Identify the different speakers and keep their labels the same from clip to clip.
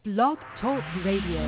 Speaker 1: Blog Talk Radio.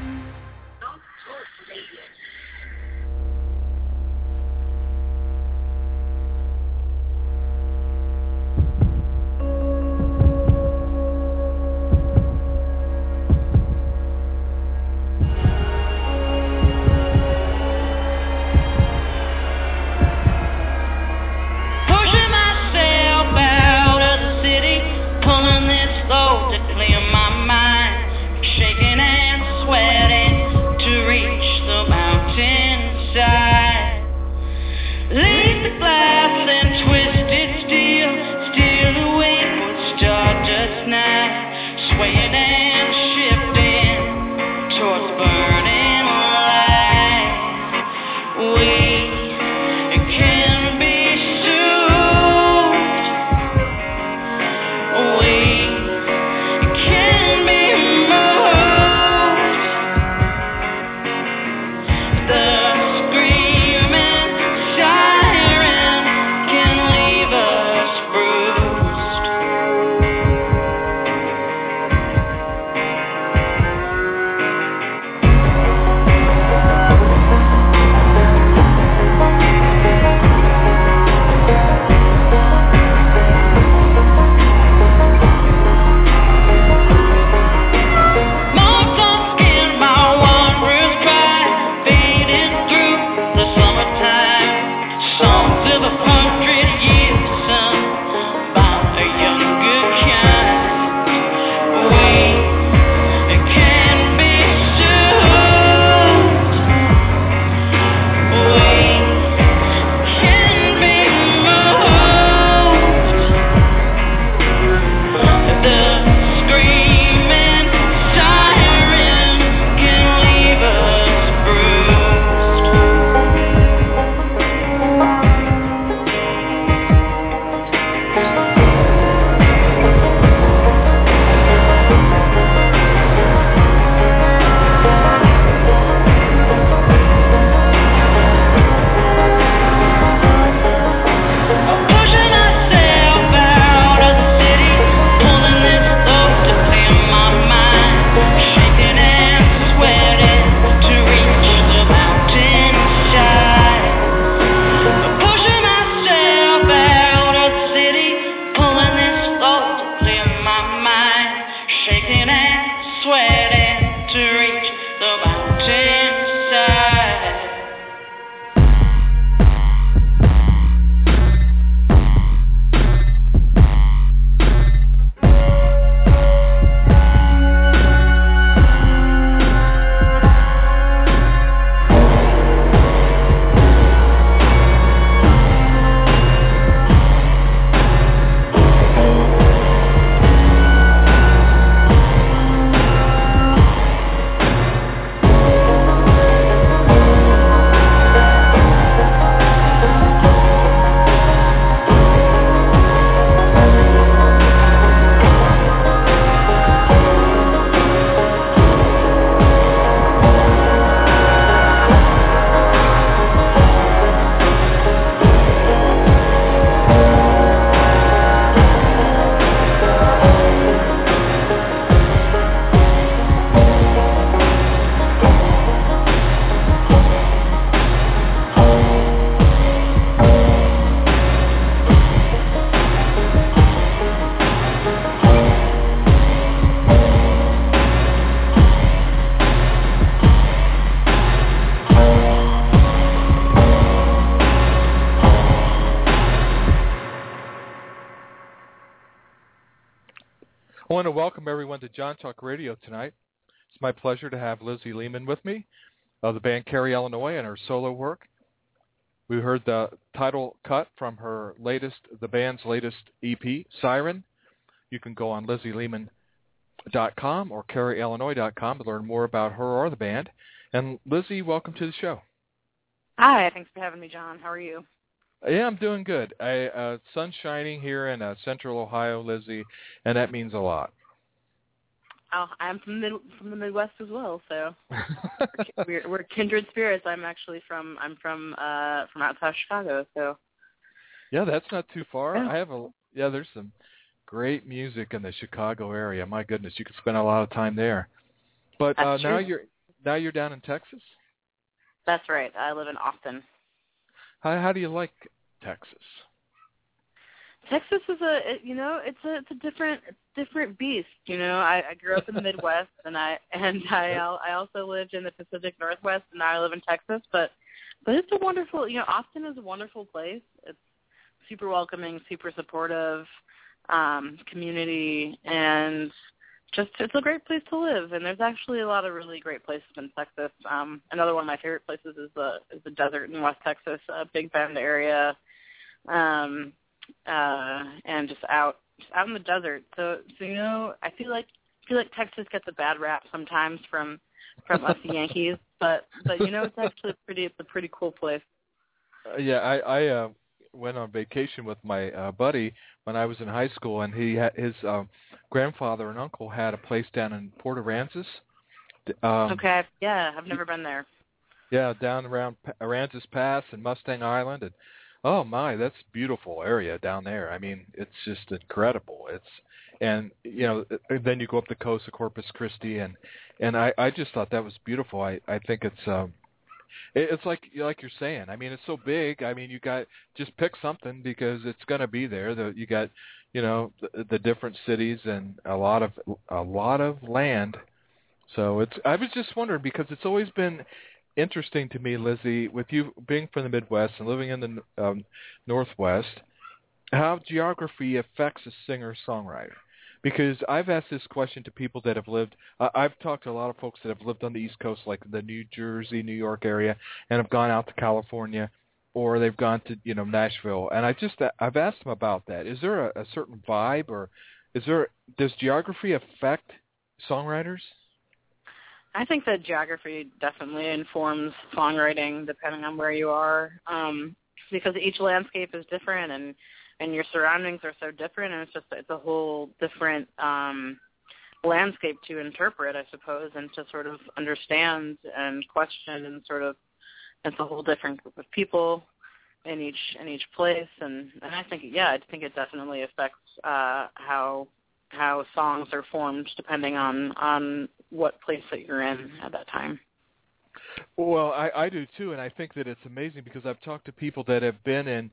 Speaker 2: I want to welcome everyone to John Talk Radio tonight. It's my pleasure to have Lizzie Lehman with me of the band Carrie Illinois and her solo work. We heard the title cut from the band's latest EP, Siren. You can go on LizzieLehman.com or CarrieIllinois.com to learn more about her or the band. And Lizzie, welcome to the show.
Speaker 3: Hi, thanks for having me, John. How are you?
Speaker 2: Yeah, I'm doing good. Sun's shining here in central Ohio, Lizzie, and that means a lot.
Speaker 3: Oh, I'm from the Midwest as well, so we're kindred spirits. I'm from outside Chicago, so.
Speaker 2: Yeah, that's not too far.
Speaker 3: Yeah.
Speaker 2: There's some great music in the Chicago area. My goodness, you could spend a lot of time there. But
Speaker 3: That's
Speaker 2: now
Speaker 3: true.
Speaker 2: you're down in Texas?
Speaker 3: That's right. I live in Austin.
Speaker 2: How do you like Texas?
Speaker 3: Texas is it's a different beast. I grew up in the Midwest, and I also lived in the Pacific Northwest, and now I live in Texas. But it's a wonderful, Austin is a wonderful place. It's super welcoming, super supportive community, and it's a great place to live. And there's actually a lot of really great places in Texas. Another one of my favorite places is the desert in West Texas, Big Bend area. And just out in the desert. So I feel like Texas gets a bad rap sometimes from us Yankees, but it's actually a pretty cool place.
Speaker 2: I went on vacation with my buddy when I was in high school, and his grandfather and uncle had a place down in Port Aransas.
Speaker 3: Okay, yeah, I've never been there.
Speaker 2: Yeah, down around Aransas Pass and Mustang Island, and oh my, that's a beautiful area down there. I mean, it's just incredible. Then you go up the coast of Corpus Christi, and I just thought that was beautiful. I think it's like you're saying. I mean, it's so big. I mean, you got just pick something because it's going to be there. You got the different cities and a lot of land. So I was just wondering because it's always been interesting to me, Lizzie, with you being from the Midwest and living in the Northwest, how geography affects a singer-songwriter. Because I've asked this question to people that have lived, I've talked to a lot of folks that have lived on the East Coast, like the New Jersey, New York area, and have gone out to California, or they've gone to, Nashville. And I've asked them about that. Is there a certain vibe, or does geography affect songwriters?
Speaker 3: I think that geography definitely informs songwriting depending on where you are, because each landscape is different and your surroundings are so different, and it's a whole different landscape to interpret, I suppose, and to sort of understand and question, and sort of it's a whole different group of people in each place, and I think it definitely affects how songs are formed depending on what place that you're in at that time.
Speaker 2: Well, I do too, and I think that it's amazing because I've talked to people that have been in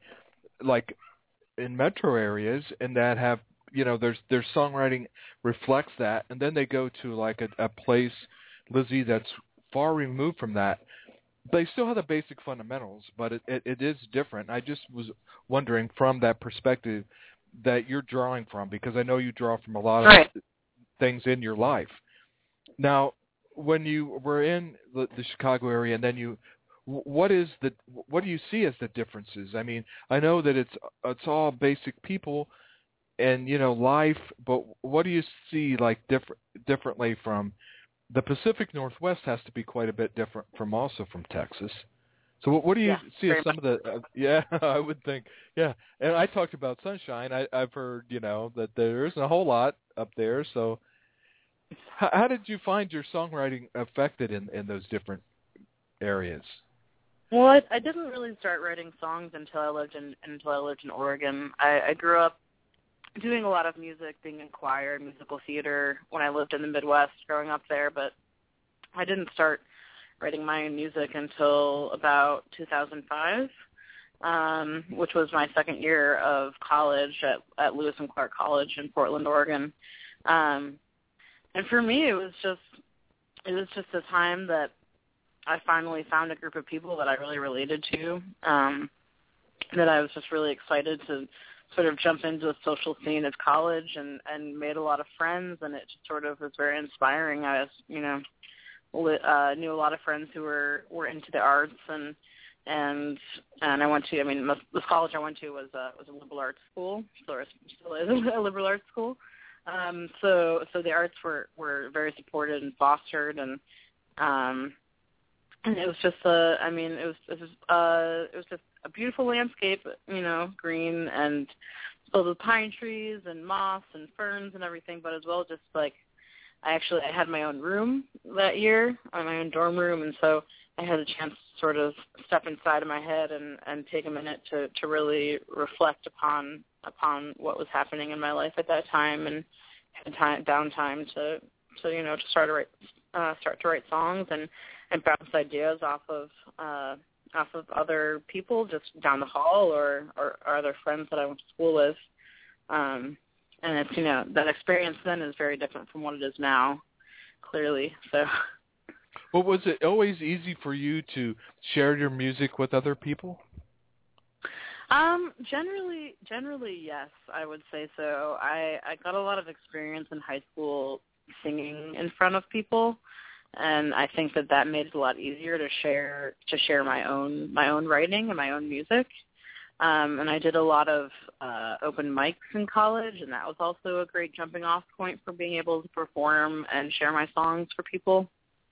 Speaker 2: metro areas and that have, their songwriting reflects that, and then they go to like a place, Lizzie, that's far removed from that. They still have the basic fundamentals, but it is different. I just was wondering from that perspective that you're drawing from, because I know you draw from a lot of things in your life. Now, when you were in the Chicago area, and then what do you see as the differences? I mean, I know that it's all basic people and life, but what do you see like differently from the Pacific Northwest? Has to be quite a bit different from Texas. So what do you see as some of the I would think, yeah. And I talked about sunshine. I've heard, that there isn't a whole lot up there. So how did you find your songwriting affected in those different areas?
Speaker 3: Well, I didn't really start writing songs until I lived in Oregon. I grew up doing a lot of music, being in choir, musical theater when I lived in the Midwest growing up there, but I didn't start writing my own music until about 2005, which was my second year of college at Lewis and Clark College in Portland, Oregon. And for me, it was just a time that I finally found a group of people that I really related to, that I was just really excited to sort of jump into the social scene of college and made a lot of friends, and it just sort of was very inspiring. I was, knew a lot of friends who were into the arts, and I went to, this college I went to was a liberal arts school, still is a liberal arts school. So the arts were very supported and fostered, and it was just it was just a beautiful landscape, green and filled with pine trees and moss and ferns and everything, but as well I had my own room that year, my own dorm room, and so I had a chance to sort of step inside of my head and take a minute to really reflect upon what was happening in my life at that time, and had downtime to start to write songs and bounce ideas off of other people just down the hall or other friends that I went to school with. And it's, that experience then is very different from what it is now, clearly. So.
Speaker 2: Well, was it always easy for you to share your music with other people?
Speaker 3: Generally, yes, I would say so. I got a lot of experience in high school singing in front of people, and I think that made it a lot easier to share my own writing and my own music. And I did a lot of open mics in college, and that was also a great jumping off point for being able to perform and share my songs for people.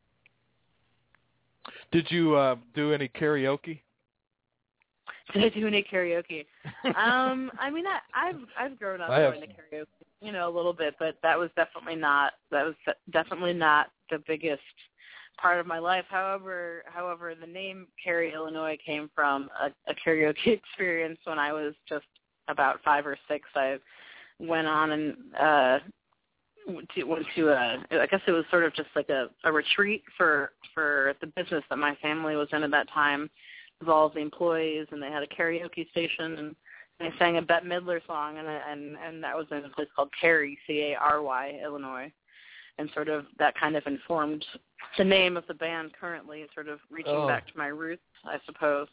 Speaker 2: Did you do any karaoke?
Speaker 3: Did I do any karaoke? I mean, I've grown up going to karaoke, a little bit, but that was definitely not the biggest part of my life. However, the name Cary, Illinois came from a karaoke experience when I was just about 5 or 6. I went on and went to I guess it was sort of just like a retreat for the business that my family was in at that time, with all of the employees, and they had a karaoke station, and they sang a Bette Midler song, and that was in a place called Cary, Cary, Illinois, and sort of that kind of informed the name of the band currently, sort of reaching back to my roots, I suppose.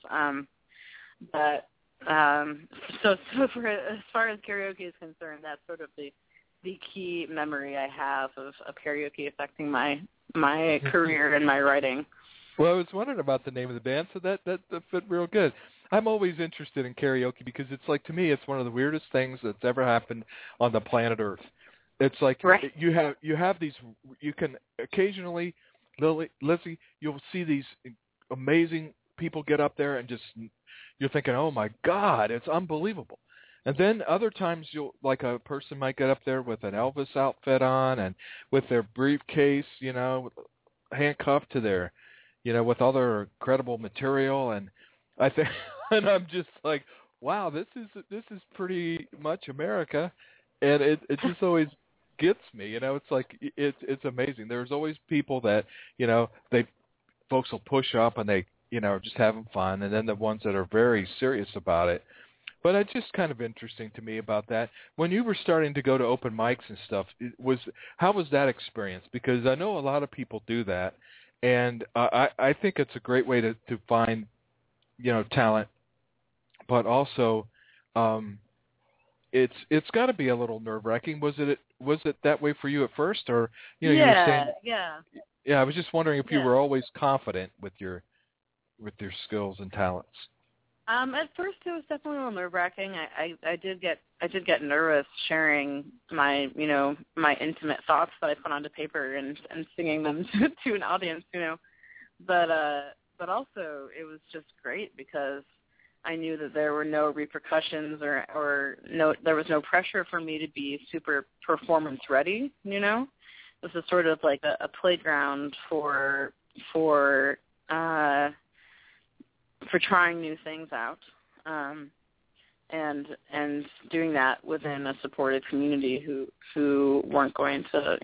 Speaker 3: So for as far as karaoke is concerned, that's sort of the key memory I have of karaoke affecting my career and my writing.
Speaker 2: Well, I was wondering about the name of the band, so that fit real good. I'm always interested in karaoke because it's like, to me, it's one of the weirdest things that's ever happened on the planet Earth. It's like
Speaker 3: right.
Speaker 2: you have these, you can occasionally, Lizzie, you'll see these amazing people get up there and just, you're thinking, oh my God, it's unbelievable. And then other times like a person might get up there with an Elvis outfit on and with their briefcase, handcuffed to their, with all their incredible material. And I think, and I'm just like, wow, this is pretty much America. And it just always gets me, it's like, it's amazing. There's always people that, folks will push up and they, just having fun. And then the ones that are very serious about it. But it's just kind of interesting to me about that. When you were starting to go to open mics and stuff, how was that experience? Because I know a lot of people do that, and I think it's a great way to find, talent. But also, it's got to be a little nerve-wracking. Was it that way for you at first, or you were saying? Yeah. I was just wondering if you were always confident with your skills and talents.
Speaker 3: At first, it was definitely a little nerve-wracking. I did get nervous sharing my my intimate thoughts that I put onto paper and singing them to an audience, But also it was just great because I knew that there were no repercussions or there was no pressure for me to be super performance ready. This is sort of like a playground for trying new things out, and doing that within a supportive community who weren't going to,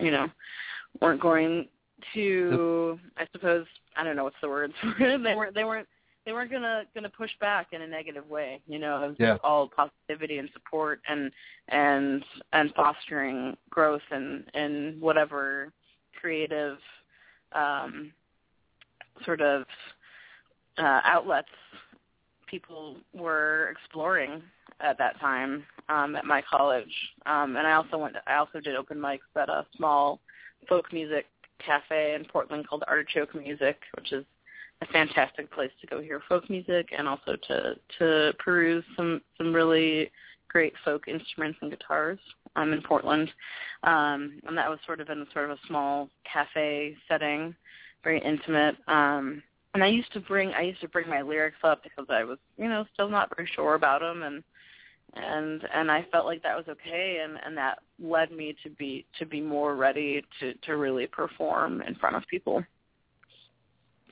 Speaker 3: I suppose, I don't know what's the word for it. They weren't gonna push back in a negative way. It was all positivity and support and fostering growth and whatever creative sort of outlets people were exploring at that time at my college, and I also did open mics at a small folk music cafe in Portland called Artichoke Music, which is a fantastic place to go hear folk music and also to peruse some really great folk instruments and guitars in Portland, and that was sort of in a small cafe setting, very intimate. And I used to bring my lyrics up because I was, still not very sure about them, and I felt like that was okay, and that led me to be more ready to really perform in front of people.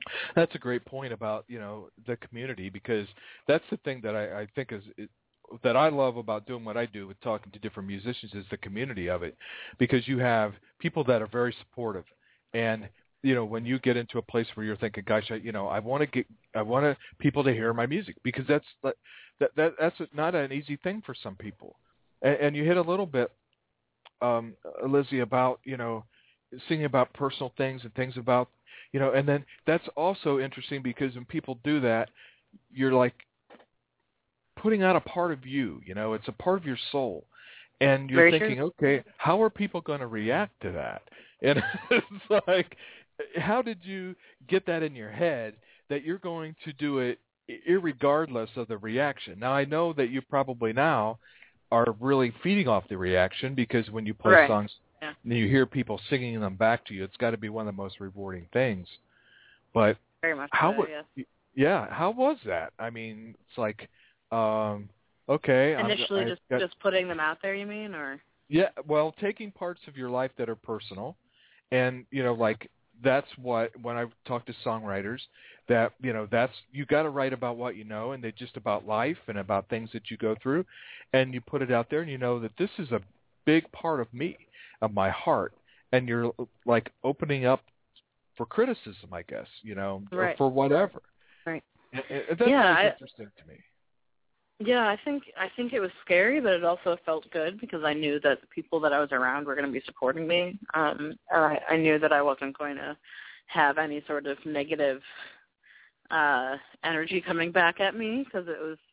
Speaker 2: That's a great point about, the community, because that's the thing that I think that I love about doing what I do with talking to different musicians is the community of it, because you have people that are very supportive. And, when you get into a place where you're thinking, gosh, I want people to hear my music, because that's not an easy thing for some people. And you hit a little bit, Lizzie, about, singing about personal things and things about, and then that's also interesting because when people do that, you're like putting out a part of you, it's a part of your soul. And you're
Speaker 3: Very
Speaker 2: thinking,
Speaker 3: true.
Speaker 2: okay, how are people going to react to that? And it's like, how did you get that in your head that you're going to do it irregardless of the reaction? Now, I know that you probably now are really feeding off the reaction, because when you play
Speaker 3: Right.
Speaker 2: songs
Speaker 3: Yeah.
Speaker 2: and you hear people singing them back to you, it's got to be one of the most rewarding things. But
Speaker 3: Very much
Speaker 2: how
Speaker 3: so, yes.
Speaker 2: yeah, how was that? I mean, it's like, okay.
Speaker 3: Initially, just putting them out there, you mean, or?
Speaker 2: Yeah, well, taking parts of your life that are personal, and like that's what, when I talk to songwriters, that that's, you got to write about what you know, and they just about life and about things that you go through, and you put it out there, and you know that this is a big part of me, of my heart, and you're like opening up for criticism, I guess, or
Speaker 3: Right.
Speaker 2: for whatever.
Speaker 3: Right.
Speaker 2: And that's always interesting to me.
Speaker 3: Yeah, I think it was scary, but it also felt good because I knew that the people that I was around were going to be supporting me. I knew that I wasn't going to have any sort of negative energy coming back at me, because it was,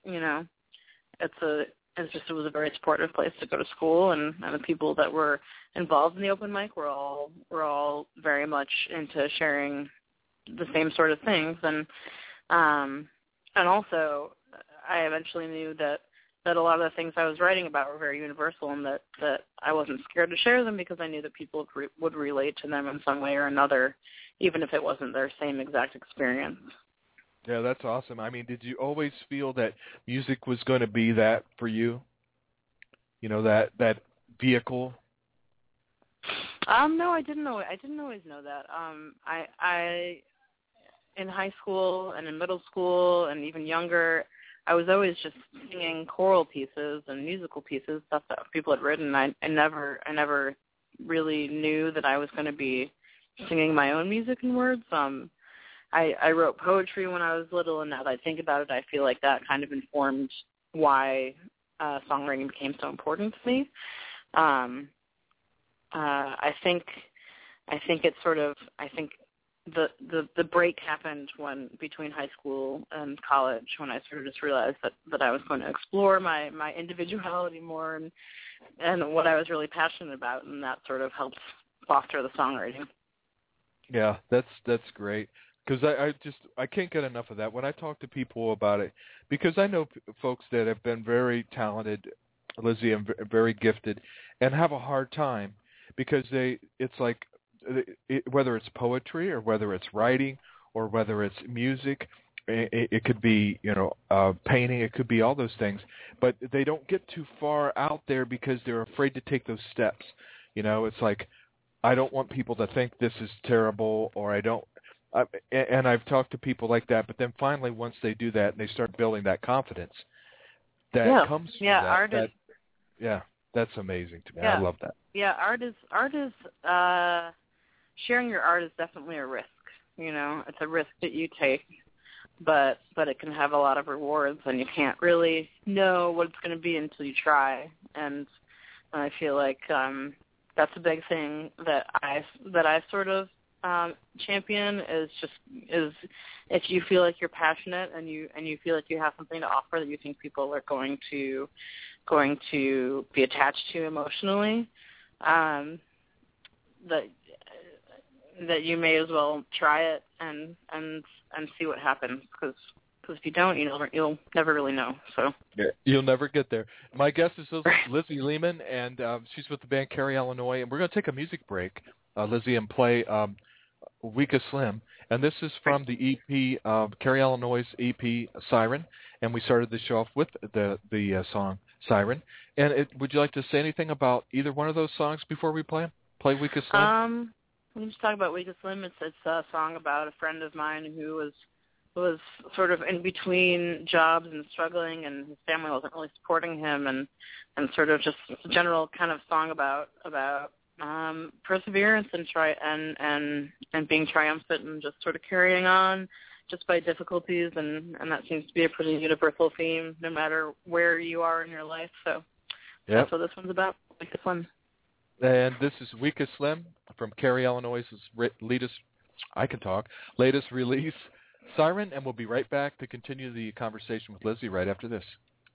Speaker 3: it was a very supportive place to go to school, and the people that were involved in the open mic were all very much into sharing the same sort of things, and also I eventually knew that a lot of the things I was writing about were very universal, and that I wasn't scared to share them because I knew that people would relate to them in some way or another, even if it wasn't their same exact experience.
Speaker 2: Yeah, that's awesome. I mean, did you always feel that music was going to be that for you? That vehicle?
Speaker 3: No, I didn't know. I didn't always know that. I in high school and in middle school and even younger, I was always just singing choral pieces and musical pieces, stuff that people had written. I never really knew that I was going to be singing my own music and words. I wrote poetry when I was little, and now that I think about it, I feel like that kind of informed why songwriting became so important to me. I think it's sort of, the break happened between high school and college, when I sort of just realized that I was going to explore my individuality more and what I was really passionate about, and that sort of helped foster the songwriting.
Speaker 2: Yeah, that's great, because I can't get enough of that when I talk to people about it, because I know folks that have been very talented, Lizzie, and very gifted, and have a hard time because it's like, whether it's poetry or whether it's writing or whether it's music, it could be, painting, it could be all those things, but they don't get too far out there because they're afraid to take those steps. It's like, I don't want people to think this is terrible, or and I've talked to people like that, but then finally once they do that and they start building that confidence that comes from that. Yeah, that's amazing to me.
Speaker 3: Yeah.
Speaker 2: I love that.
Speaker 3: Yeah, art is sharing your art is definitely a risk. It's a risk that you take, but it can have a lot of rewards, and you can't really know what it's going to be until you try. And I feel like that's a big thing that I sort of champion is if you feel like you're passionate and you feel like you have something to offer that you think people are going to be attached to emotionally, that you may as well try it and see what happens, because if you don't, you'll never really know. So
Speaker 2: yeah, you'll never get there. My guest is Lizzie Lehman, and she's with the band Carrie, Illinois, and we're going to take a music break, Lizzie, and play Weka Slim, and this is from the EP, Carrie, Illinois' EP Siren, and we started the show off with the song Siren. And would you like to say anything about either one of those songs before we play them? Play Weka Slim?
Speaker 3: We can just talk about Weakest Limb. It's a song about a friend of mine who was sort of in between jobs and struggling, and his family wasn't really supporting him, and sort of just a general kind of song about perseverance and being triumphant and just sort of carrying on despite difficulties, and that seems to be a pretty universal theme no matter where you are in your life. So That's what this one's about, Weakest Limb.
Speaker 2: And this is Weakest Limb from Carrie Illinois' latest release, Siren, and we'll be right back to continue the conversation with Lizzie right after this.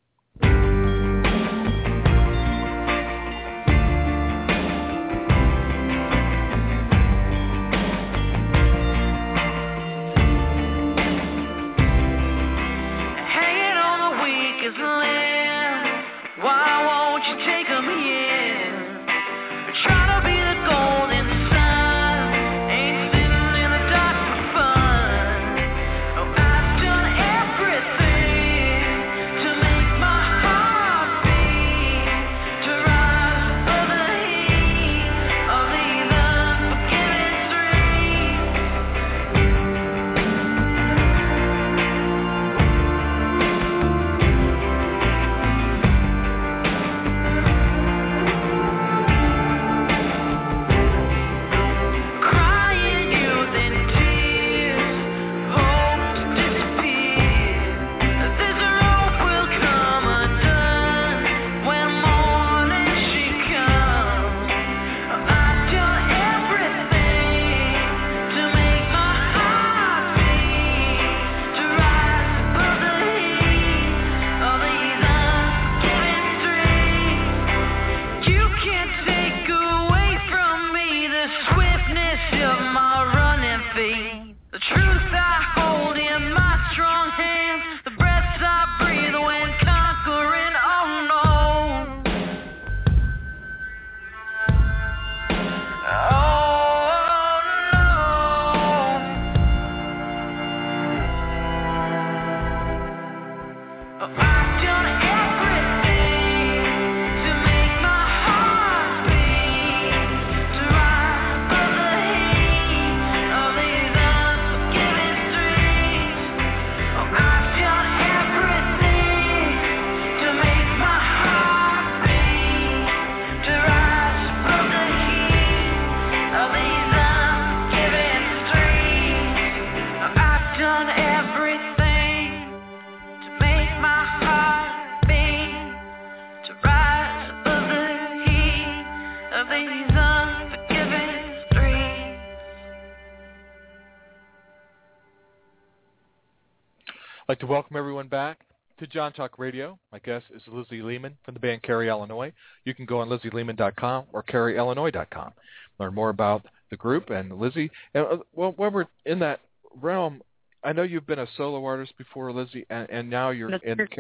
Speaker 2: I'd like to welcome everyone back to John Talk Radio. My guest is Lizzie Lehman from the band Carrie Illinois. You can go on LizzieLehman.com or CarrieIllinois.com. Learn more about the group and Lizzie. And when we're in that realm, I know you've been a solo artist before, Lizzie, and now you're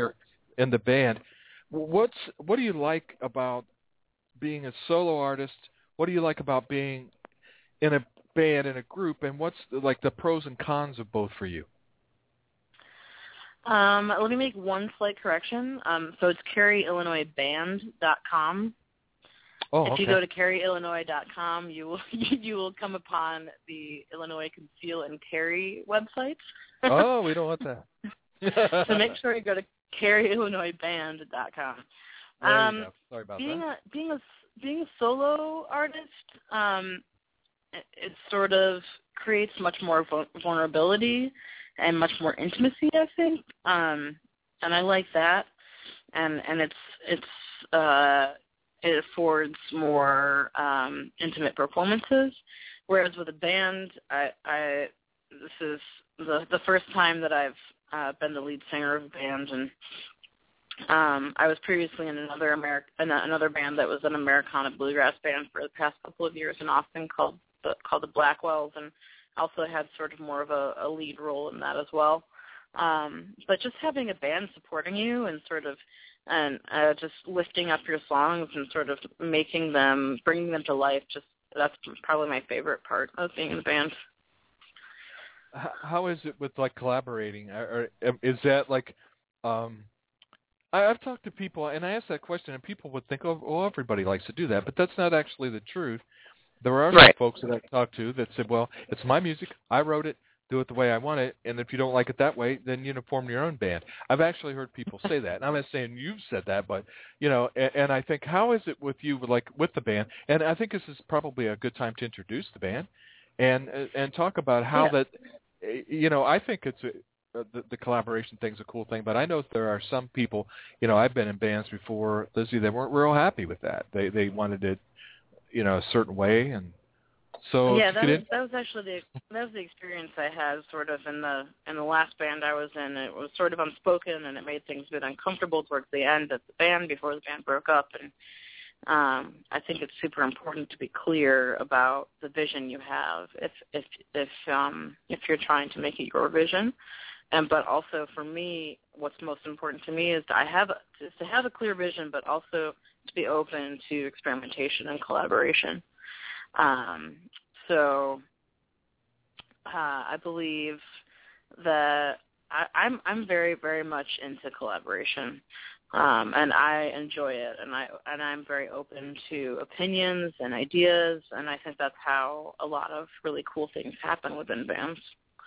Speaker 2: in the band. What do you like about being a solo artist? What do you like about being in a band, in a group, and what's like the pros and cons of both for you?
Speaker 3: Let me make one slight correction. So it's CarrieIllinoisBand.com.
Speaker 2: Oh, okay.
Speaker 3: If you go to CarrieIllinois.com, you will come upon the Illinois Conceal and Carry website.
Speaker 2: Oh, we don't want that.
Speaker 3: So make sure you go to CarrieIllinoisBand.com.
Speaker 2: There you go. Sorry about that.
Speaker 3: Being a solo artist, it sort of creates much more vulnerability and much more intimacy, I think, and I like that, and it affords more intimate performances. Whereas with a band, this is the first time that I've been the lead singer of a band, and I was previously in another band that was an Americana bluegrass band for the past couple of years in Austin called the Blackwells, and also had sort of more of a lead role in that as well. But just having a band supporting you and sort of just lifting up your songs and sort of bringing them to life, that's probably my favorite part of being in a band.
Speaker 2: How is it with like collaborating? Or is that like I've talked to people and I asked that question and people would think, oh, everybody likes to do that, but that's not actually the truth. There are some folks that I talked to that said, well, it's my music. I wrote it. Do it the way I want it. And if you don't like it that way, then, form your own band. I've actually heard people say that. And I'm not saying you've said that, but, and I think, how is it with you, like with the band? And I think this is probably a good time to introduce the band and talk about how that, I think it's the collaboration thing's a cool thing, but I know there are some people, I've been in bands before, Lizzie, that weren't real happy with that. They wanted it, a certain way, and so
Speaker 3: that was actually the experience I had sort of in the last band I was in. It was sort of unspoken, and it made things a bit uncomfortable towards the end of the band before the band broke up. And I think it's super important to be clear about the vision you have if you're trying to make it your vision. But also for me, what's most important to me is to have a clear vision, but also to be open to experimentation and collaboration. So I believe that I'm very, very much into collaboration, and I enjoy it, and I'm very open to opinions and ideas, and I think that's how a lot of really cool things happen within bands.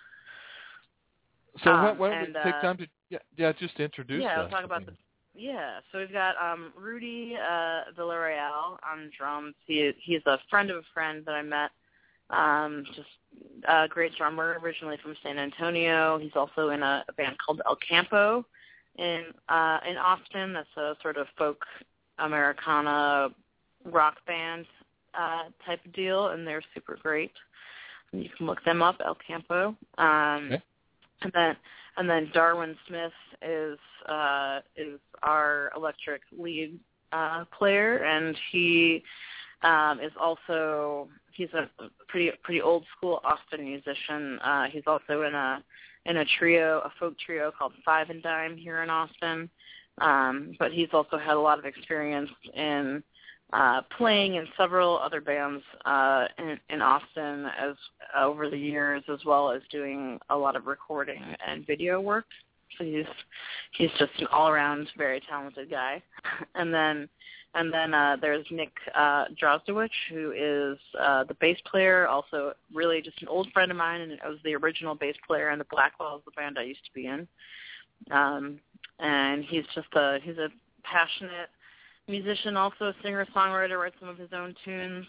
Speaker 2: So why don't we take time to just introduce
Speaker 3: I'll talk about so we've got Rudy Villarreal on drums. He's a friend of a friend that I met, just a great drummer, originally from San Antonio. He's also in a band called El Campo in Austin. That's a sort of folk Americana rock band type of deal, and they're super great. You can look them up, El Campo. And then Darwin Smith is our electric lead player, and he is also he's a pretty old school Austin musician. He's also in a folk trio called Five and Dime here in Austin. But he's also had a lot of experience in playing in several other bands in Austin over the years, as well as doing a lot of recording and video work. So he's just an all-around very talented guy. And then there's Nick Drozdowicz, who is the bass player, also really just an old friend of mine, and was the original bass player in the Blackwells, the band I used to be in. And he's a passionate musician, also a singer-songwriter, writes some of his own tunes.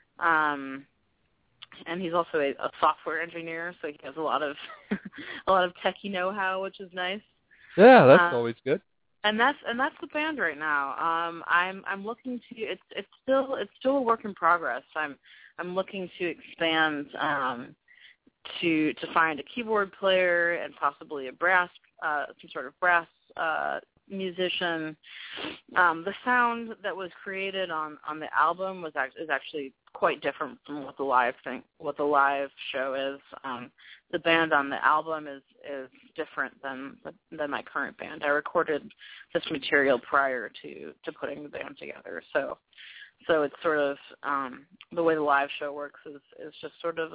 Speaker 3: And he's also a software engineer, so he has a lot of techie know-how, which is nice.
Speaker 2: Yeah, that's always good.
Speaker 3: And that's the band right now. I'm looking to it's still a work in progress. I'm looking to expand to find a keyboard player and possibly a brass some sort of brass musician. The sound that was created on the album is actually quite different from what the live show is. The band on the album is different than my current band. I recorded this material prior to putting the band together. So it's sort of the way the live show works is just sort of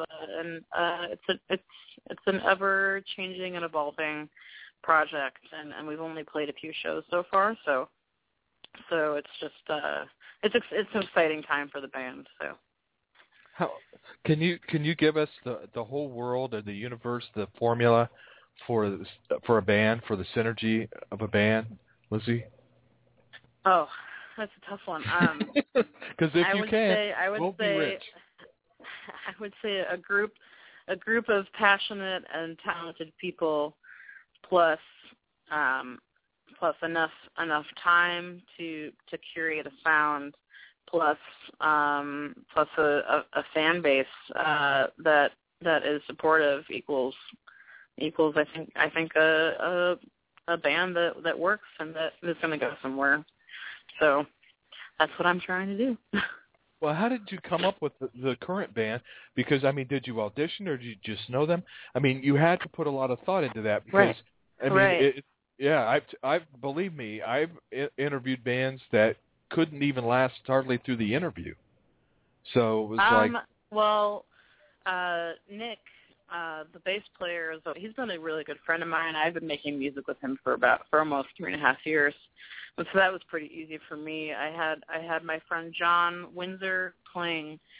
Speaker 3: it's an ever changing and evolving project, and we've only played a few shows so far, so it's just it's an exciting time for the band. So
Speaker 2: how can you give us the whole world or the universe, the formula for a band, for the synergy of a band, Lizzie?
Speaker 3: Oh, that's a tough one.
Speaker 2: Because we'll be rich.
Speaker 3: I would say a group of passionate and talented people, plus enough time to curate a sound, plus a fan base that is supportive equals I think a band that works and that is going to go somewhere. So that's what I'm trying to do.
Speaker 2: Well, how did you come up with the current band? Because, did you audition or did you just know them? You had to put a lot of thought into that because,
Speaker 3: right.
Speaker 2: Believe me, I've interviewed bands that couldn't even last hardly through the interview. So it was
Speaker 3: Nick, the bass player, he's been a really good friend of mine. I've been making music with him for almost 3.5 years. So that was pretty easy for me. I had my friend John Windsor playing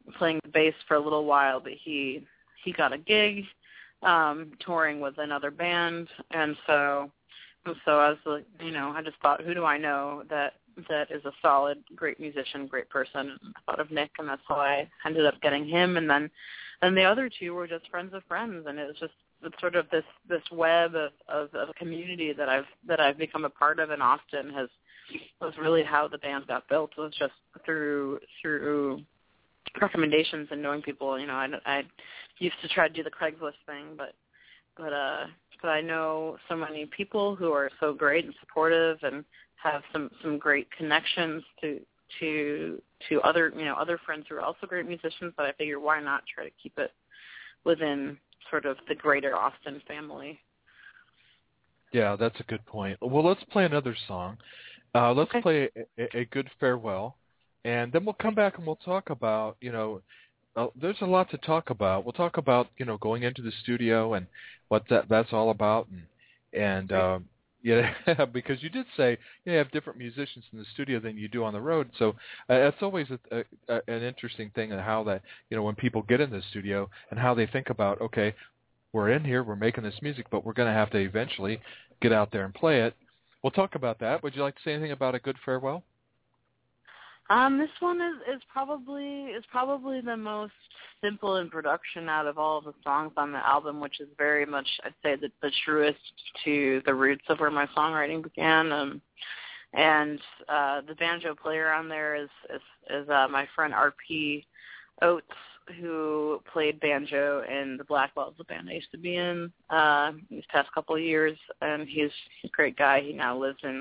Speaker 3: playing the bass for a little while, but he got a gig touring with another band, and so I was like, I just thought, who do I know that is a solid, great musician, great person? And I thought of Nick, and that's how I ended up getting him. And then the other two were just friends of friends, and it's sort of this web of a community that I've become a part of in Austin was really how the band got built. It was just through recommendations and knowing people. I used to try to do the Craigslist thing, but I know so many people who are so great and supportive and have some great connections to other friends who are also great musicians, that I figure why not try to keep it within sort of the greater Austin family.
Speaker 2: Yeah, that's a good point. Well, let's play another song. Let's play a Good Farewell, and then we'll come back and we'll talk about, there's a lot to talk about. We'll talk about, going into the studio and what that's all about, and because you did say you have different musicians in the studio than you do on the road, so that's always an interesting thing, and how that, when people get in the studio and how they think about, okay, we're in here, we're making this music, but we're going to have to eventually get out there and play it. We'll talk about that. Would you like to say anything about A Good Farewell?
Speaker 3: This one is probably the most simple in production out of all of the songs on the album, which is very much, I'd say, the truest to the roots of where my songwriting began. And the banjo player on there is my friend R.P. Oates, who played banjo in the Blackwells, the band I used to be in these past couple of years, and he's a great guy. He now lives in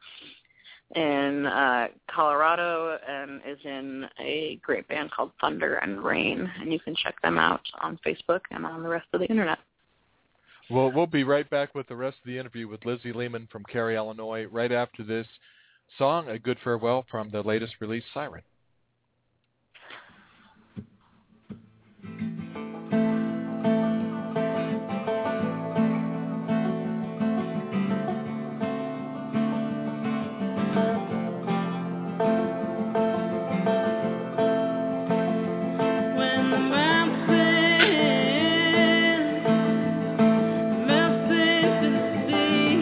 Speaker 3: Colorado and is in a great band called Thunder and Rain, and you can check them out on Facebook and on the rest of the internet.
Speaker 2: Well, we'll be right back with the rest of the interview with Lizzie Lehman from Cary, Illinois, right after this song, A Good Farewell, from the latest release, Siren.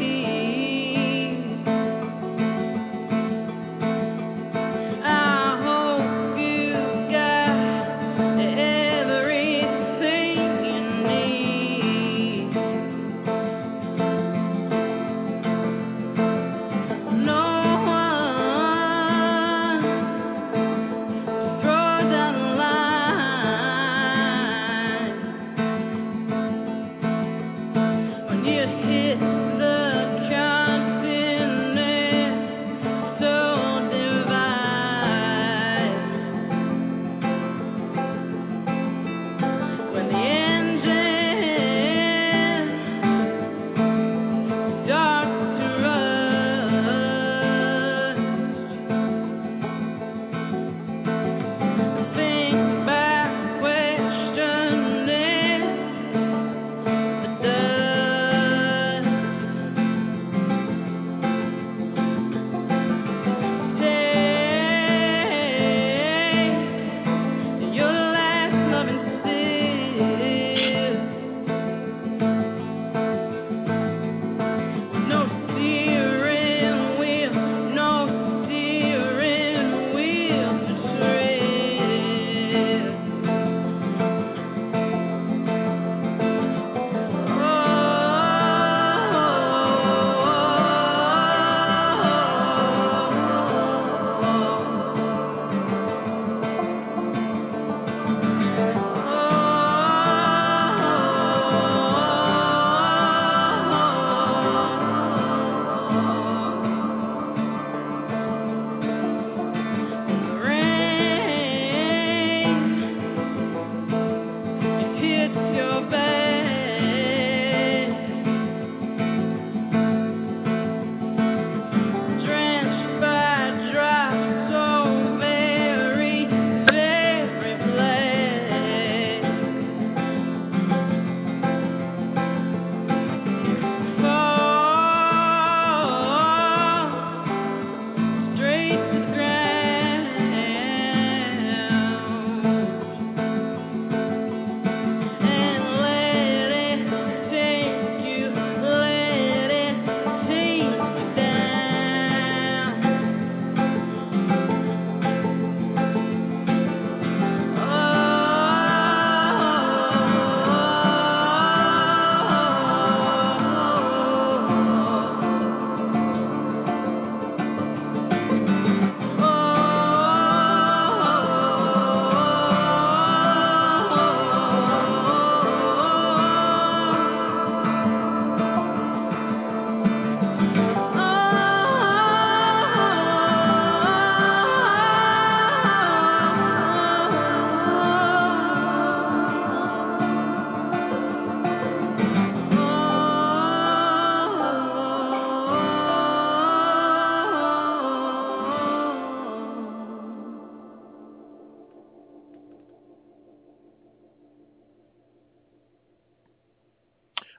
Speaker 4: I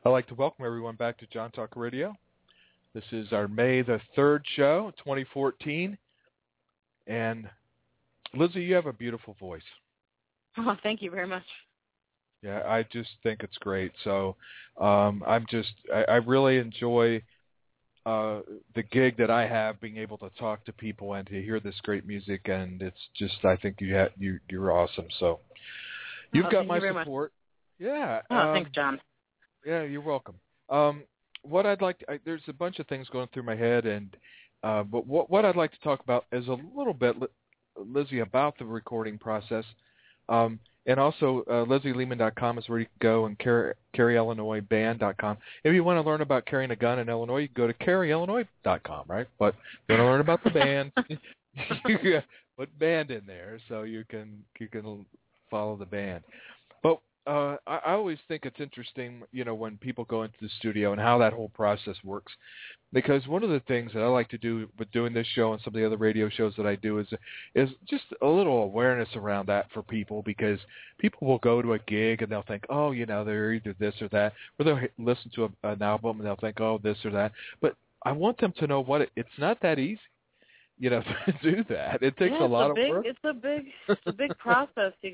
Speaker 2: I'd like to welcome everyone back to John Talk Radio. This is our May the 3rd show, 2014. And Lizzie, you have a beautiful voice.
Speaker 3: Oh, thank you very much.
Speaker 2: Yeah, I just think it's great. So I really enjoy the gig that I have, being able to talk to people and to hear this great music. And it's just, I think you're awesome. So you've got my support. Yeah.
Speaker 3: Thanks, John.
Speaker 2: Yeah, you're welcome. What I'd like to, there's a bunch of things going through my head, and but what I'd like to talk about is a little bit, Lizzie, about the recording process, and also LizzieLehman.com is where you can go, and CaryIllinoisBand.com. If you want to learn about carrying a gun in Illinois, you can go to CaryIllinois.com, right? But if you want to learn about the band, you put band in there so you can follow the band. But I always think it's interesting, when people go into the studio and how that whole process works, because one of the things that I like to do with doing this show and some of the other radio shows that I do is just a little awareness around that for people, because people will go to a gig and they'll think, oh, they're either this or that, or they'll listen to an album and they'll think, oh, this or that. But I want them to know it's not that easy. To do that. It takes a lot of work.
Speaker 3: It's a big process. You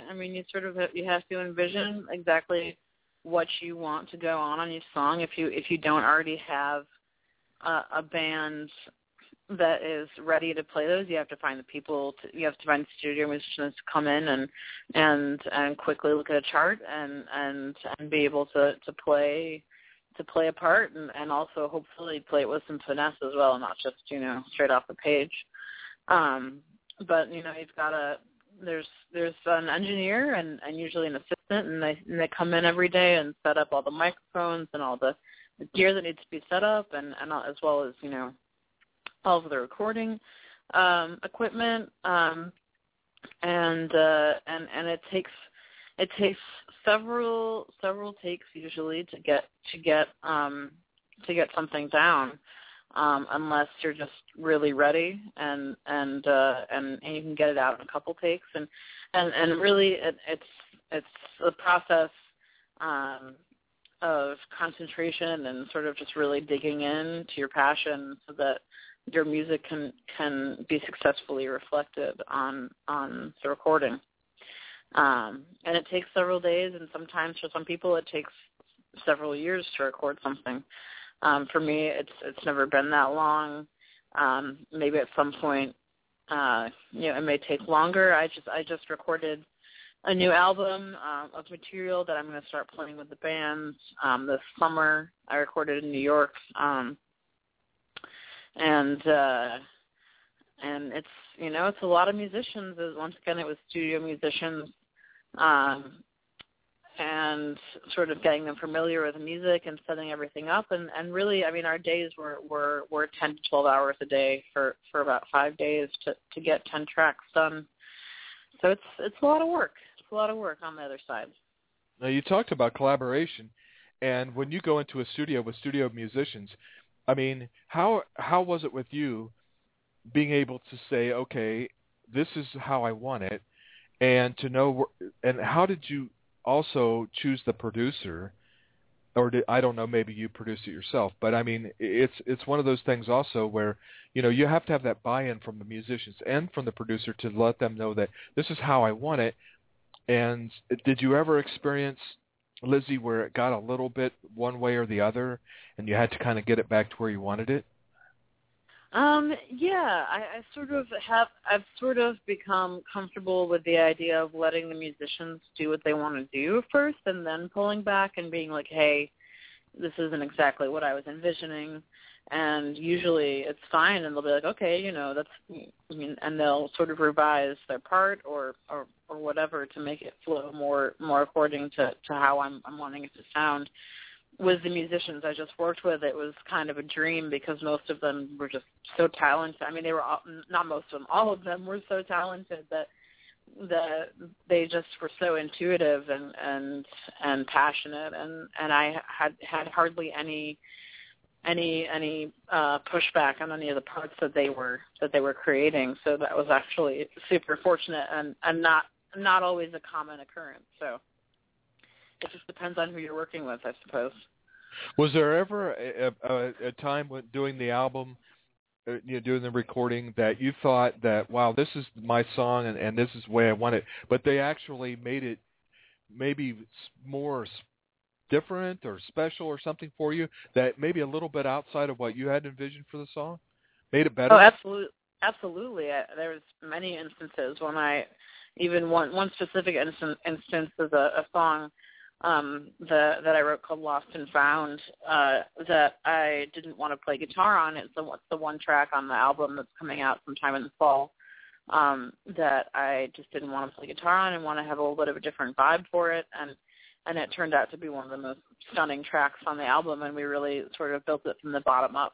Speaker 3: have to envision exactly what you want to go on each song. If you don't already have a band that is ready to play those, you have to find the people. You have to find studio musicians to come in and quickly look at a chart and be able to play a part, and also hopefully play it with some finesse as well, and not just straight off the page. But you've got there's an engineer and usually an assistant, and they come in every day and set up all the microphones and all the gear that needs to be set up, and as well as all of the recording equipment, and it takes several takes usually to get something down, unless you're just really ready and you can get it out in a couple takes, and really it's a process of concentration and sort of just really digging into your passion so that your music can be successfully reflected on the recording. And it takes several days, and sometimes for some people it takes several years to record something. For me, it's never been that long. Maybe at some point, it may take longer. I just recorded a new album of material that I'm going to start playing with the bands this summer. I recorded in New York, and it's it's a lot of musicians. Once again, it was studio musicians, and sort of getting them familiar with the music and setting everything up, and really, our days were 10 to 12 hours a day for about 5 days to get 10 tracks done. So it's a lot of work. It's a lot of work on the other side.
Speaker 2: Now, you talked about collaboration, and when you go into a studio with studio musicians, how was it with you being able to say, okay, this is how I want it, and to know, and how did you also choose the producer, or I don't know, maybe you produced it yourself, but it's one of those things also where, you have to have that buy-in from the musicians and from the producer to let them know that this is how I want it. And did you ever experience, Lizzie, where it got a little bit one way or the other and you had to kind of get it back to where you wanted it?
Speaker 3: Yeah, I've sort of become comfortable with the idea of letting the musicians do what they want to do first, and then pulling back and being like, hey, this isn't exactly what I was envisioning. And usually it's fine, and they'll be like, okay, and they'll sort of revise their part or whatever to make it flow more according to how I'm wanting it to sound. With the musicians I just worked with, it was kind of a dream because most of them were just so talented. They were not most of them, all of them were so talented that they just were so intuitive and passionate, and I had hardly any pushback on any of the parts that they were creating. So that was actually super fortunate and not always a common occurrence. So it just depends on who you're working with, I suppose.
Speaker 2: Was there ever a time when doing the album, doing the recording, that you thought that, wow, this is my song and this is the way I want it, but they actually made it maybe more different or special or something for you, that maybe a little bit outside of what you had envisioned for the song, made it better?
Speaker 3: Oh, absolutely. There was many instances when even one specific instance is a song that I wrote called Lost and Found, that I didn't want to play guitar on. It's the one track on the album that's coming out sometime in the fall, that I just didn't want to play guitar on and want to have a little bit of a different vibe for it. And it turned out to be one of the most stunning tracks on the album, and we really sort of built it from the bottom up.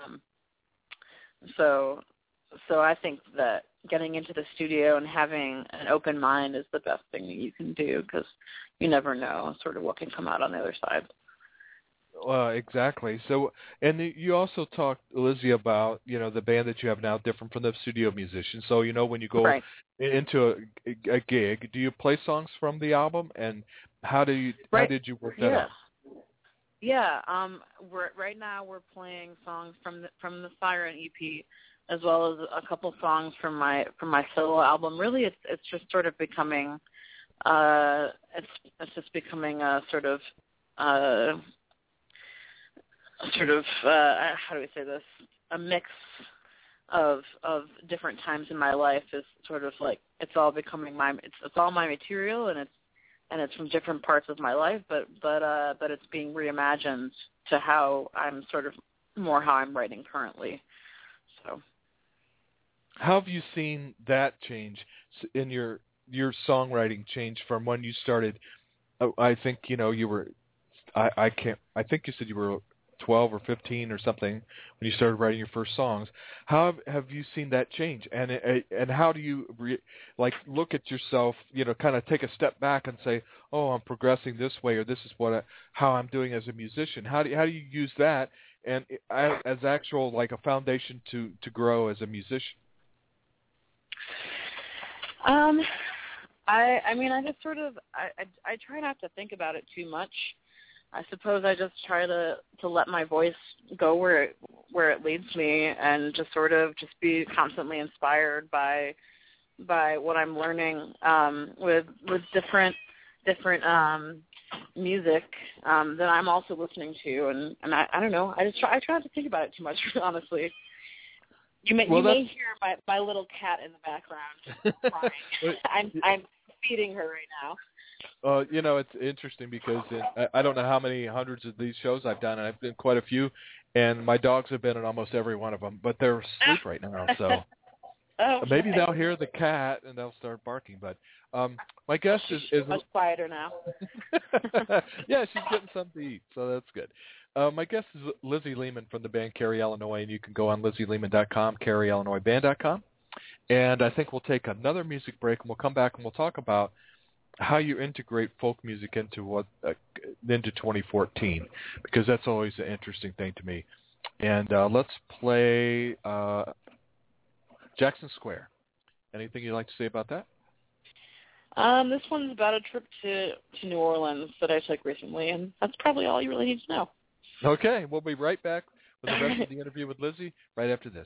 Speaker 3: So I think that getting into the studio and having an open mind is the best thing that you can do, because you never know sort of what can come out on the other side.
Speaker 2: Exactly. So, and you also talked, Lizzie, about, the band that you have now different from the studio musicians. So, when you go
Speaker 3: right.
Speaker 2: into a gig, do you play songs from the album, and how did you work that out?
Speaker 3: Yeah. Right now we're playing songs from the Siren EP, as well as a couple songs from my solo album. Really, it's just sort of becoming it's just becoming a sort of how do we say this? A mix of different times in my life. Is sort of like it's all becoming it's all my material, and it's from different parts of my life, but it's being reimagined to how I'm sort of more how I'm writing currently. So,
Speaker 2: how have you seen that change in your songwriting change from when you started? I think you were. I think you said you were 12 or 15 or something when you started writing your first songs. How have you seen that change? And how do you look at yourself, kind of take a step back and say, oh, I'm progressing this way, or this is how I'm doing as a musician. How do you use that and as actual a foundation to grow as a musician?
Speaker 3: I mean, I just sort of I try not to think about it too much. I suppose I just try to let my voice go where it leads me, and just sort of just be constantly inspired by what I'm learning with different music that I'm also listening to, and I don't know. I try not to think about it too much, honestly. You may hear my little cat in the background crying. I'm feeding her right now.
Speaker 2: It's interesting because I don't know how many hundreds of these shows I've done, and I've been quite a few, and my dogs have been in almost every one of them, but they're asleep right now, so maybe they'll hear the cat and they'll start barking. But my guest is
Speaker 3: much quieter now.
Speaker 2: Yeah, she's getting something to eat, so that's good. My guest is Lizzie Lehman from the band Carrie Illinois, and you can go on LizzieLehman.com, CarrieIllinoisBand.com, and I think we'll take another music break, and we'll come back and we'll talk about how you integrate folk music into 2014, because that's always an interesting thing to me. And let's play Jackson Square. Anything you'd like to say about that?
Speaker 3: This one's about a trip to New Orleans that I took recently, and that's probably all you really need to know.
Speaker 2: Okay, we'll be right back with the rest of the interview with Lizzie right after this.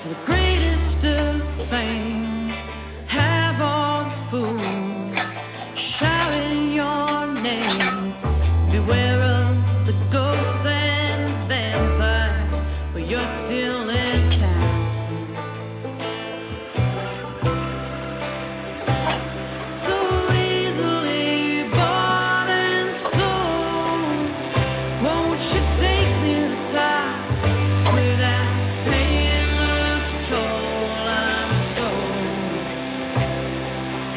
Speaker 4: the greatest of fame. Have all the fools shouting your name. Beware of the ghosts and vampires, but you're still intact. So easily bought and sold. Won't you take this time without paying the toll? I'm sold.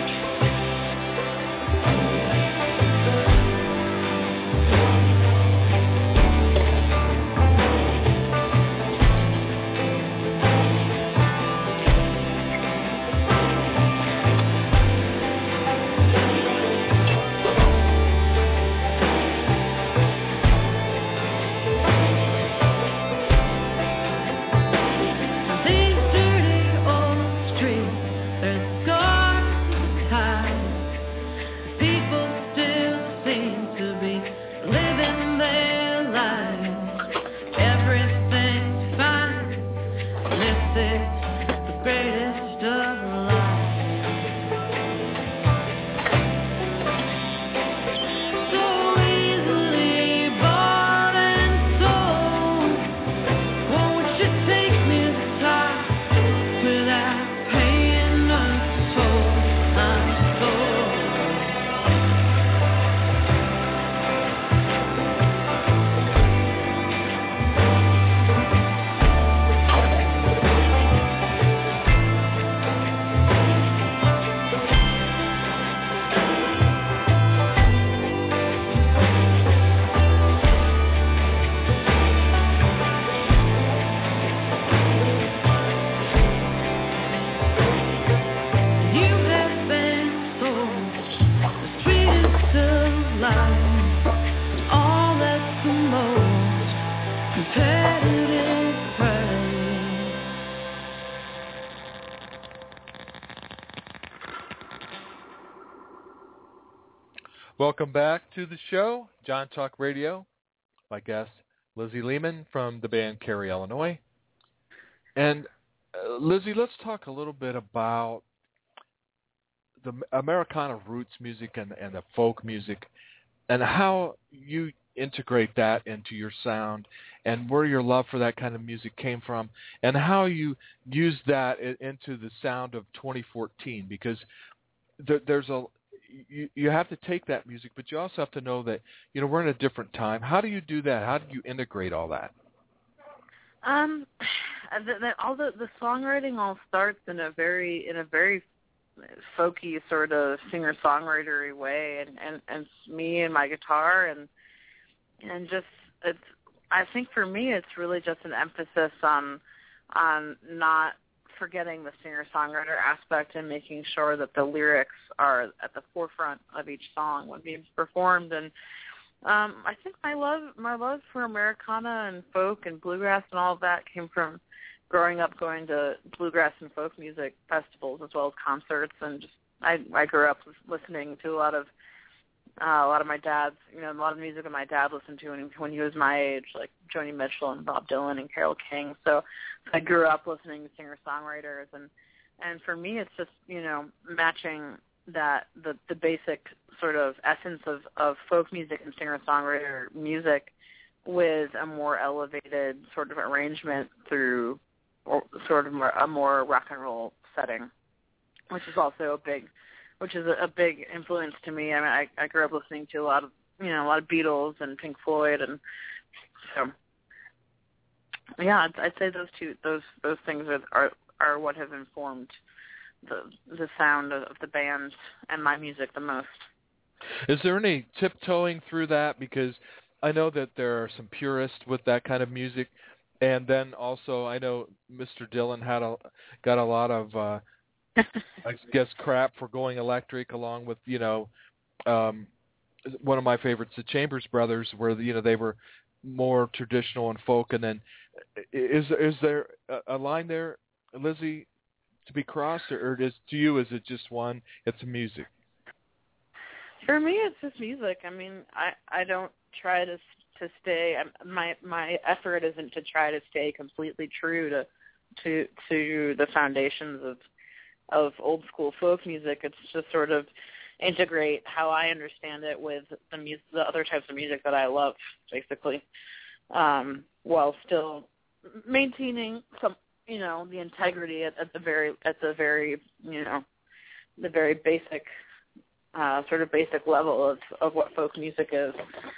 Speaker 4: These dirty old streets, there's scars of time. People still seem to be living their lives. Everything's fine. This is the greatest of life. So easily bought and sold. Won't you take this time without paying a toll? I'm sold. You have been sold the sweetest of life. All that's the most competitive price.
Speaker 2: Welcome back to the show, John Talk Radio. My guest, Lizzie Lehman from the band Carrie, Illinois. And Lizzie, let's talk a little bit about the Americana roots music and the folk music and how you integrate that into your sound and where your love for that kind of music came from and how you use that into the sound of 2014, because there's a you have to take that music, but you also have to know that, you know, we're in a different time. How do you do that? How do you integrate all that?
Speaker 3: The songwriting all starts in a very folky sort of singer-songwritery way, and it's me and my guitar and just I think for me it's really just an emphasis on not forgetting the singer-songwriter aspect and making sure that the lyrics are at the forefront of each song when being performed. And I think my love for Americana and folk and bluegrass and all of that came from growing up going to bluegrass and folk music festivals as well as concerts, and just I grew up listening to a lot of my dad's, you know, a lot of music that my dad listened to when he was my age, like Joni Mitchell and Bob Dylan and Carole King. So I grew up listening to singer-songwriters, and for me it's just, you know, matching that the basic sort of essence of folk music and singer-songwriter music with a more elevated sort of arrangement through or sort of a more rock and roll setting, which is also a big influence to me. I mean, I grew up listening to a lot of Beatles and Pink Floyd, and so yeah, I'd say those things are what have informed the sound of the band and my music the most.
Speaker 2: Is there any tiptoeing through that? Because I know that there are some purists with that kind of music, and then also I know Mr. Dylan got a lot of I guess crap for going electric, along with, you know, one of my favorites, the Chambers Brothers, where, you know, they were more traditional and folk. And then is there a line there, Lizzie, to be crossed, or is it just one? It's music.
Speaker 3: For me, it's just music. I mean, I don't try to stay. My effort isn't to try to stay completely true to to the foundations of old school folk music. It's just sort of integrate how I understand it with the other types of music that I love, basically, while still maintaining some, the integrity at the very the very basic sort of basic level of what folk music is.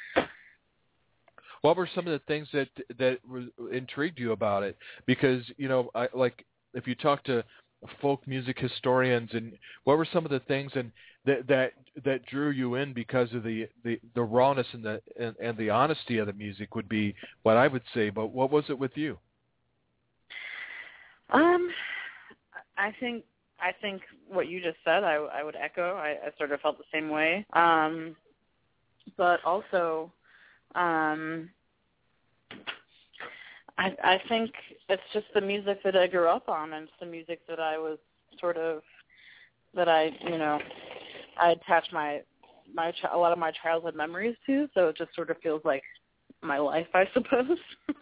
Speaker 2: What were some of the things that intrigued you about it? Because if you talk to folk music historians, and what were some of the things that drew you in because of the rawness and the honesty of the music would be what I would say. But what was it with you?
Speaker 3: I think what you just said, I would echo. I sort of felt the same way. But also, I think it's just the music that I grew up on, and it's the music that I was sort of, I attached a lot of my childhood memories to, so it just sort of feels like my life, I suppose.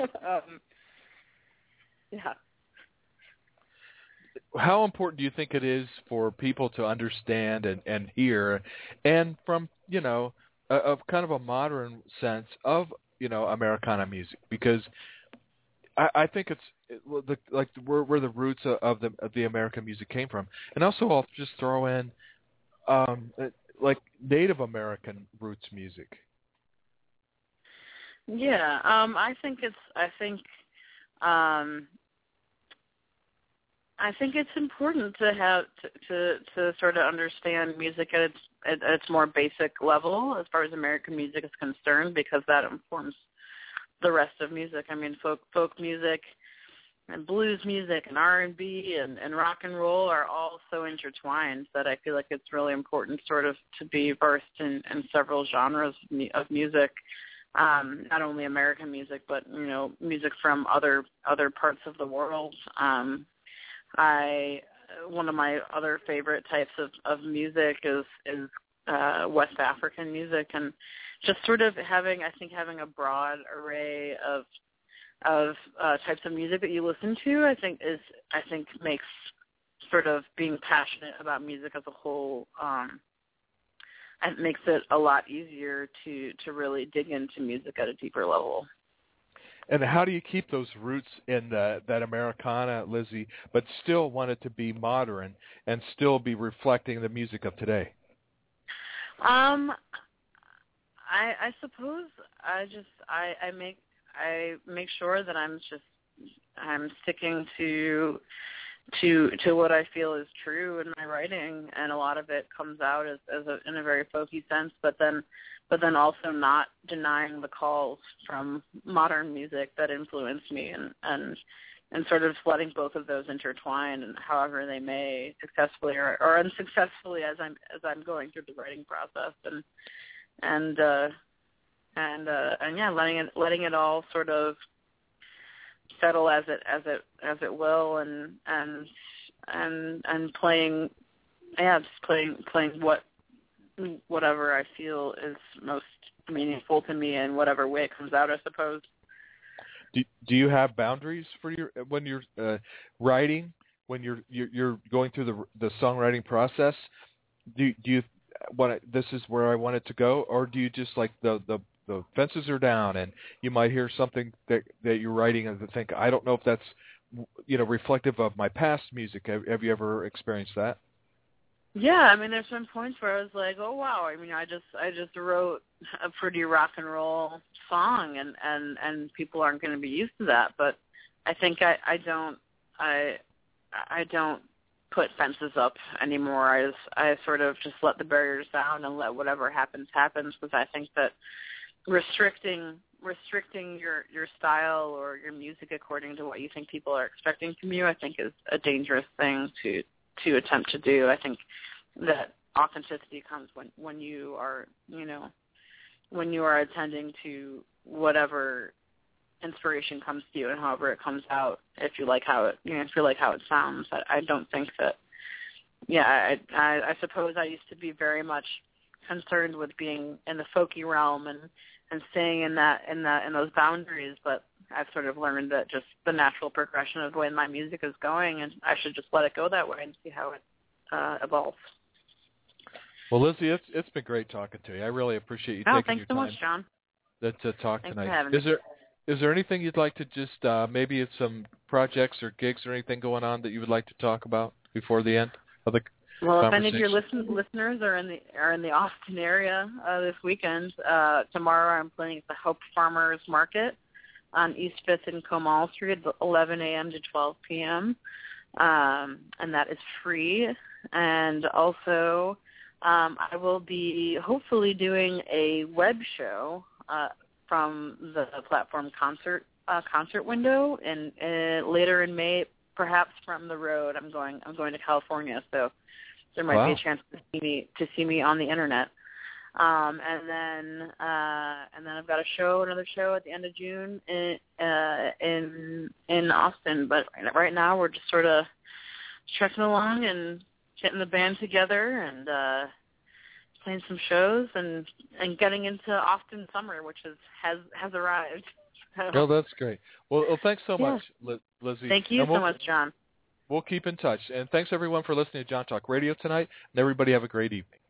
Speaker 3: Yeah.
Speaker 2: How important do you think it is for people to understand and hear, and from, of kind of a modern sense of, Americana music? Because I think it's where the roots of the American music came from. And also I'll just throw in Native American roots music.
Speaker 3: Yeah, I think it's important to have to sort of understand music at its more basic level as far as American music is concerned, because that informs the rest of music. I mean, folk music and blues music and R&B and rock and roll are all so intertwined that I feel like it's really important sort of to be versed in several genres of music, not only American music, but, music from other parts of the world. One of my other favorite types of music is West African music, and just sort of having a broad array of types of music that you listen to, I think makes sort of being passionate about music as a whole, it makes it a lot easier to really dig into music at a deeper level.
Speaker 2: And how do you keep those roots in that Americana, Lizzie, but still want it to be modern and still be reflecting the music of today?
Speaker 3: I suppose I make sure that I'm sticking to what I feel is true in my writing, and a lot of it comes out in a very folky sense, but then also not denying the calls from modern music that influenced me, and sort of letting both of those intertwine, and however they may, successfully or unsuccessfully, as I'm going through the writing process, and letting it all sort of settle as it will, and playing whatever I feel is most meaningful to me in whatever way it comes out, I suppose.
Speaker 2: Do you have boundaries for when you're writing, when you're going through the songwriting process? Do you this is where I want it to go, or do you just like the fences are down and you might hear something that you're writing and think, I don't know if that's reflective of my past music? Have you ever experienced that?
Speaker 3: Yeah, I mean, there's been points where I was like, oh wow, I mean, I just wrote a pretty rock and roll song, and people aren't going to be used to that. But I think I don't put fences up anymore. I sort of just let the barriers down and let whatever happens, because I think that restricting your style or your music according to what you think people are expecting from you, I think is a dangerous thing to attempt to do. I think that authenticity comes when you are attending to whatever inspiration comes to you and however it comes out. If you like how it sounds, I don't think that. Yeah, I suppose I used to be very much concerned with being in the folky realm and staying in those boundaries, but I've sort of learned that just the natural progression of the way my music is going, and I should just let it go that way and see how it evolves.
Speaker 2: Well, Lizzie, it's been great talking to you. I really appreciate you taking your time.
Speaker 3: Thanks so much, John.
Speaker 2: To talk
Speaker 3: Thanks
Speaker 2: tonight.
Speaker 3: for having me.
Speaker 2: Is there anything you'd like to just maybe it's some projects or gigs or anything going on that you would like to talk about before the end of the
Speaker 3: Well, if any of your
Speaker 2: conversation?
Speaker 3: listeners are in the Austin area this weekend, tomorrow I'm playing at the Hope Farmers Market on East 5th and Comal Street, 11 a.m. to 12 p.m., and that is free. And also, I will be hopefully doing a web show from the platform concert window, and later in May, perhaps from the road. I'm going to California, so there might be a chance to see me on the internet. And then I've got another show at the end of June in Austin. But right now we're just sort of trekking along and getting the band together and playing some shows and getting into Austin summer, which has arrived.
Speaker 2: Oh, that's great. Well, thanks so much, Lizzie.
Speaker 3: Thank you so much, John.
Speaker 2: We'll keep in touch. And thanks, everyone, for listening to John Talk Radio tonight. And everybody have a great evening.